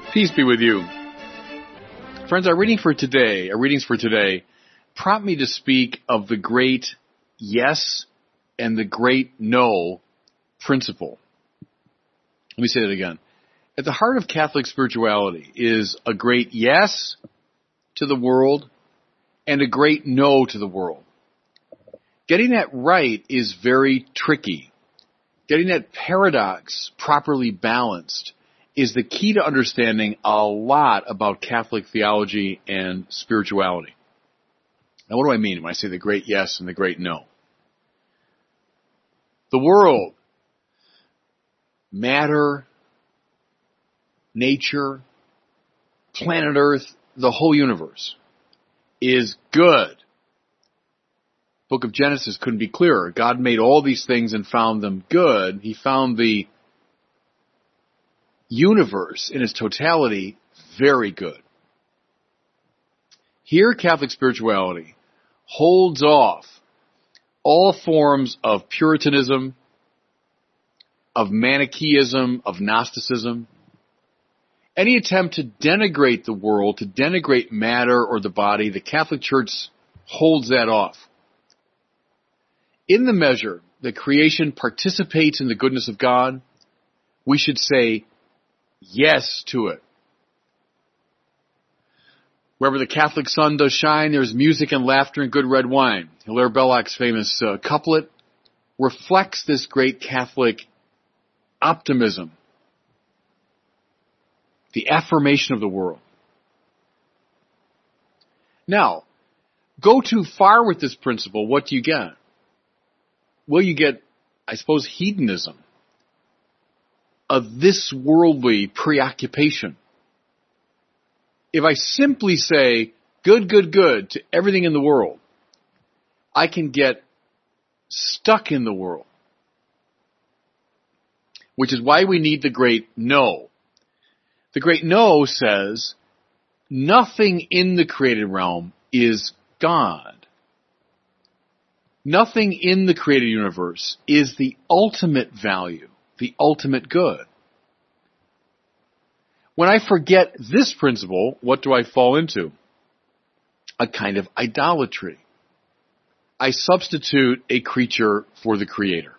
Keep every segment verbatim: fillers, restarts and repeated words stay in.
Peace be with you. Friends, our reading for today, our readings for today, prompt me to speak of the great yes and the great no principle. Let me say that again. At the heart of Catholic spirituality is a great yes to the world and a great no to the world. Getting that right is very tricky. Getting that paradox properly balanced is the key to understanding a lot about Catholic theology and spirituality. Now, what do I mean when I say the great yes and the great no? The world, matter, nature, planet Earth, the whole universe is good. Book of Genesis couldn't be clearer. God made all these things and found them good. He found the universe in its totality very good. Here, Catholic spirituality holds off all forms of Puritanism, of Manichaeism, of Gnosticism. Any attempt to denigrate the world, to denigrate matter or the body, the Catholic Church holds that off. In the measure that creation participates in the goodness of God, we should say yes to it. Wherever the Catholic sun does shine, there's music and laughter and good red wine. Hilaire Belloc's famous uh, couplet reflects this great Catholic optimism, the affirmation of the world. Now, go too far with this principle, what do you get? Well, you get, I suppose, hedonism, a this worldly preoccupation. If I simply say good, good, good to everything in the world, I can get stuck in the world. Which is why we need the great no. The great no says nothing in the created realm is God. Nothing in the created universe is the ultimate value, the ultimate good. When I forget this principle, what do I fall into? A kind of idolatry. I substitute a creature for the Creator.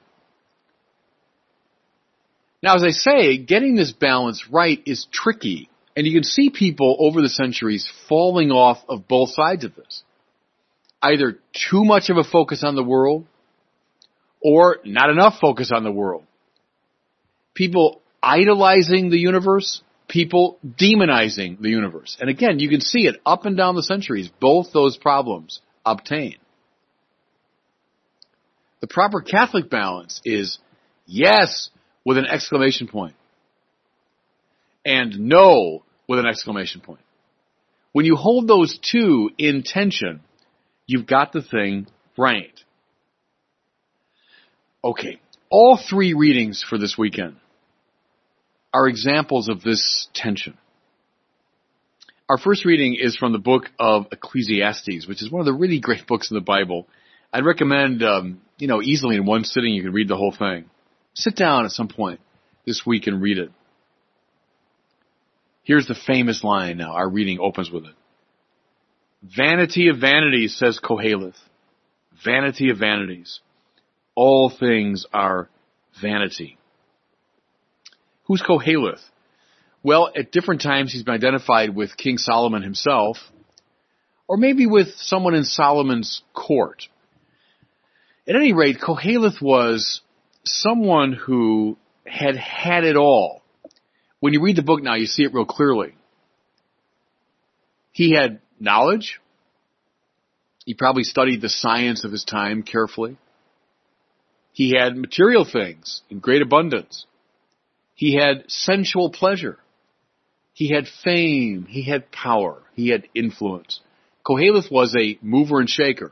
Now, as I say, getting this balance right is tricky, and you can see people over the centuries falling off of both sides of this. Either too much of a focus on the world, or not enough focus on the world. People idolizing the universe, people demonizing the universe. And again, you can see it up and down the centuries, both those problems obtain. The proper Catholic balance is yes with an exclamation point, and no with an exclamation point. When you hold those two in tension, you've got the thing right. Okay, all three readings for this weekend are examples of this tension. Our first reading is from the book of Ecclesiastes, which is one of the really great books in the Bible. I'd recommend, um, you know, easily in one sitting you can read the whole thing. Sit down at some point this week and read it. Here's the famous line now. Our reading opens with it. Vanity of vanities, says Koheleth. Vanity of vanities. All things are vanity. Who's Koheleth? Well, at different times he's been identified with King Solomon himself, or maybe with someone in Solomon's court. At any rate, Koheleth was someone who had had it all. When you read the book now, you see it real clearly. He had knowledge. He probably studied the science of his time carefully. He had material things in great abundance. He had sensual pleasure. He had fame. He had power. He had influence. Koheleth was a mover and shaker.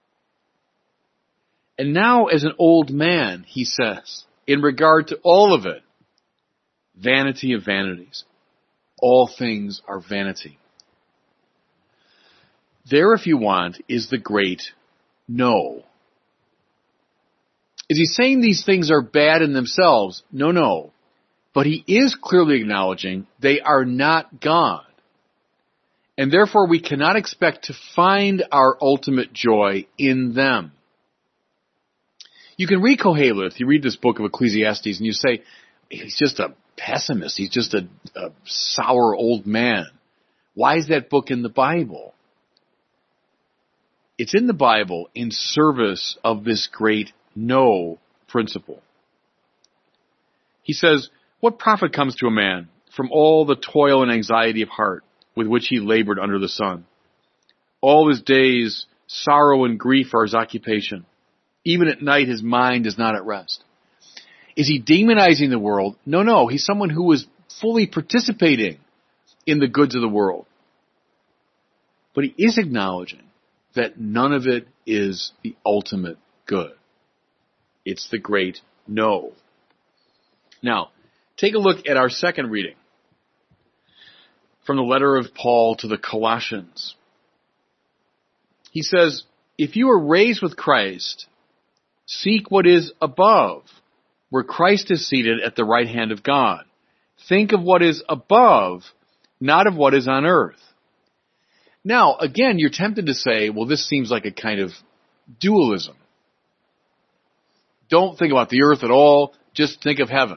And now as an old man, he says, in regard to all of it, vanity of vanities. All things are vanity. There, if you want, is the great no. Is he saying these things are bad in themselves? No, no. But he is clearly acknowledging they are not God. And therefore we cannot expect to find our ultimate joy in them. You can read Koheleth, you read this book of Ecclesiastes, and you say, he's just a pessimist, he's just a, a sour old man. Why is that book in the Bible? It's in the Bible in service of this great no principle. He says, what profit comes to a man from all the toil and anxiety of heart with which he labored under the sun? All his days, sorrow and grief are his occupation. Even at night, his mind is not at rest. Is he demonizing the world? No, no. He's someone who was fully participating in the goods of the world. But he is acknowledging that none of it is the ultimate good. It's the great no. Now, take a look at our second reading from the letter of Paul to the Colossians. He says, if you are raised with Christ, seek what is above, where Christ is seated at the right hand of God. Think of what is above, not of what is on earth. Now, again, you're tempted to say, well, this seems like a kind of dualism. Don't think about the earth at all, just think of heaven.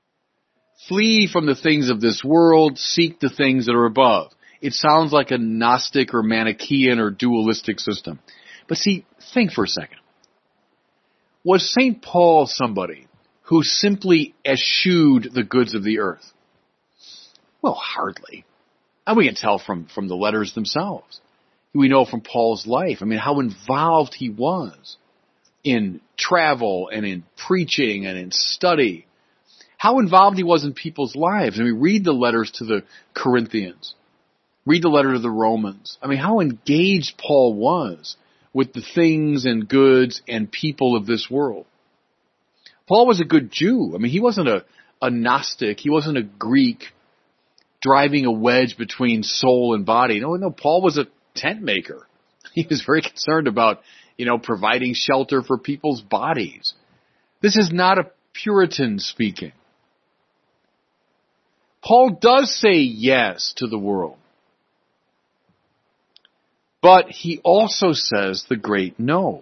Flee from the things of this world, seek the things that are above. It sounds like a Gnostic or Manichaean or dualistic system. But see, think for a second. Was Saint Paul somebody who simply eschewed the goods of the earth? Well, hardly. And we can tell from, from the letters themselves. We know from Paul's life, I mean, how involved he was in travel and in preaching and in study. How involved he was in people's lives. I mean, read the letters to the Corinthians. Read the letter to the Romans. I mean, how engaged Paul was with the things and goods and people of this world. Paul was a good Jew. I mean, he wasn't a, a Gnostic. He wasn't a Greek driving a wedge between soul and body. No, no, Paul was a tent maker. He was very concerned about, you know, providing shelter for people's bodies. This is not a Puritan speaking. Paul does say yes to the world. But he also says the great no.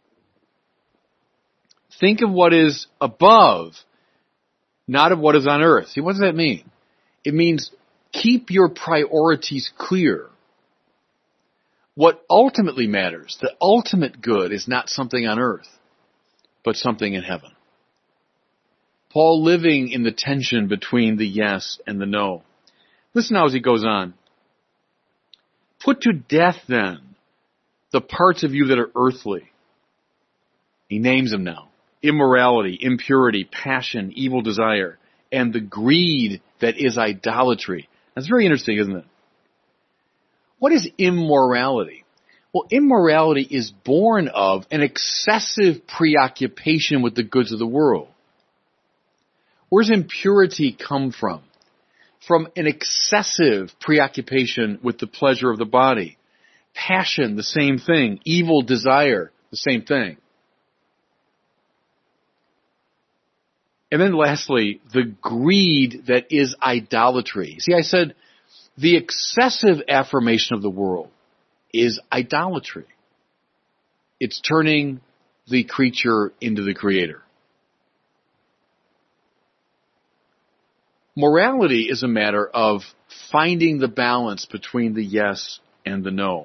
Think of what is above, not of what is on earth. See, what does that mean? It means keep your priorities clear. What ultimately matters, the ultimate good, is not something on earth, but something in heaven. Paul living in the tension between the yes and the no. Listen now as he goes on. Put to death then the parts of you that are earthly. He names them now. Immorality, impurity, passion, evil desire, and the greed that is idolatry. That's very interesting, isn't it? What is immorality? Well, immorality is born of an excessive preoccupation with the goods of the world. Where's impurity come from? From an excessive preoccupation with the pleasure of the body. Passion, the same thing. Evil desire, the same thing. And then lastly, the greed that is idolatry. See, I said the excessive affirmation of the world is idolatry. It's turning the creature into the creator. Morality is a matter of finding the balance between the yes and the no.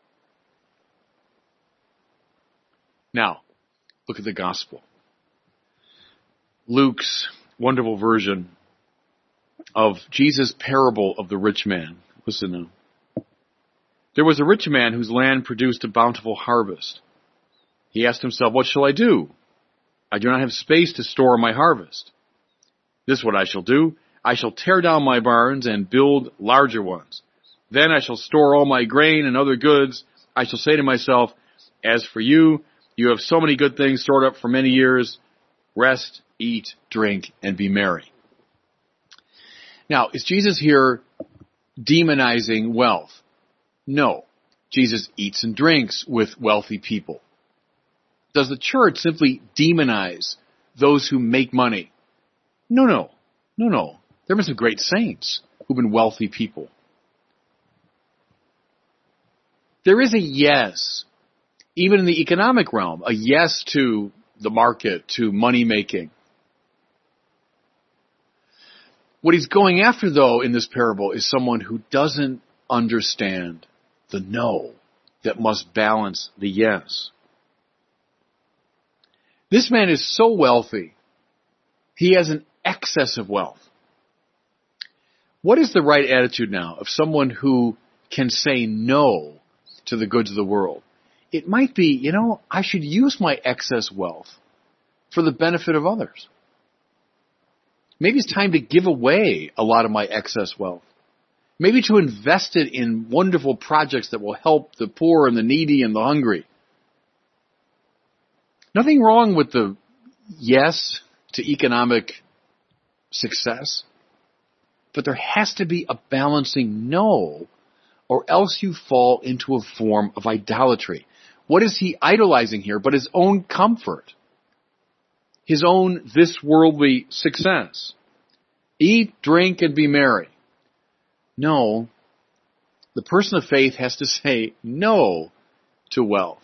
Now, look at the gospel. Luke's wonderful version of Jesus' parable of the rich man. Listen now. There was a rich man whose land produced a bountiful harvest. He asked himself, what shall I do? I do not have space to store my harvest. This is what I shall do. I shall tear down my barns and build larger ones. Then I shall store all my grain and other goods. I shall say to myself, as for you, you have so many good things stored up for many years. Rest, eat, drink, and be merry. Now, is Jesus here demonizing wealth? No. Jesus eats and drinks with wealthy people. Does the church simply demonize those who make money? No, no. No, no. There have been some great saints who've been wealthy people. There is a yes, even in the economic realm, a yes to the market, to money making. What he's going after, though, in this parable is someone who doesn't understand the no that must balance the yes. This man is so wealthy, he has an excess of wealth. What is the right attitude now of someone who can say no to the goods of the world? It might be, you know, I should use my excess wealth for the benefit of others. Maybe it's time to give away a lot of my excess wealth. Maybe to invest it in wonderful projects that will help the poor and the needy and the hungry. Nothing wrong with the yes to economic success, but there has to be a balancing no, or else you fall into a form of idolatry. What is he idolizing here but his own comfort? His own this worldly success. Eat, drink, and be merry. No, the person of faith has to say no to wealth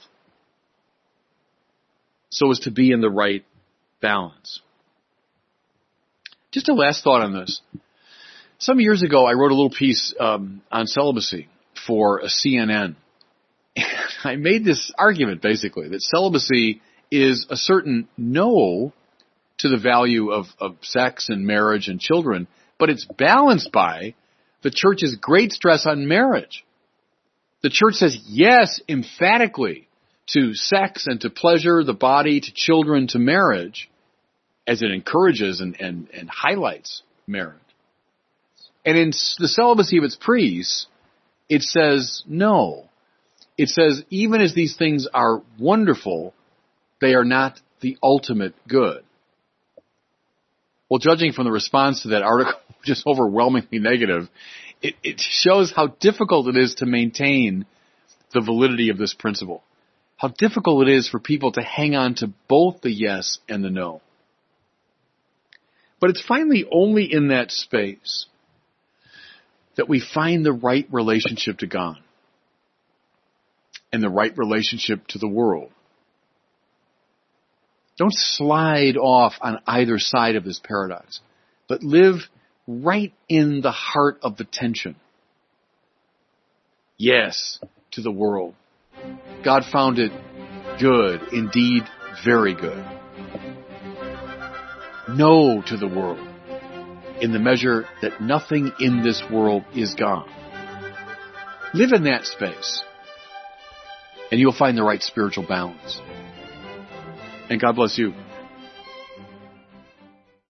so as to be in the right balance. Just a last thought on this. Some years ago, I wrote a little piece um, on celibacy for a C N N. And I made this argument, basically, that celibacy is a certain no to the value of, of sex and marriage and children, but it's balanced by the church's great stress on marriage. The church says yes, emphatically, to sex and to pleasure, the body, to children, to marriage, as it encourages and, and, and highlights marriage. And in the celibacy of its priests, it says no. It says even as these things are wonderful, they are not the ultimate good. Well, judging from the response to that article, which is overwhelmingly negative, it, it shows how difficult it is to maintain the validity of this principle. How difficult it is for people to hang on to both the yes and the no. But it's finally only in that space that we find the right relationship to God and the right relationship to the world. Don't slide off on either side of this paradox, but live right in the heart of the tension. Yes to the world. God found it good, indeed very good. No to the world, in the measure that nothing in this world is God. Live in that space, and you'll find the right spiritual balance. And God bless you.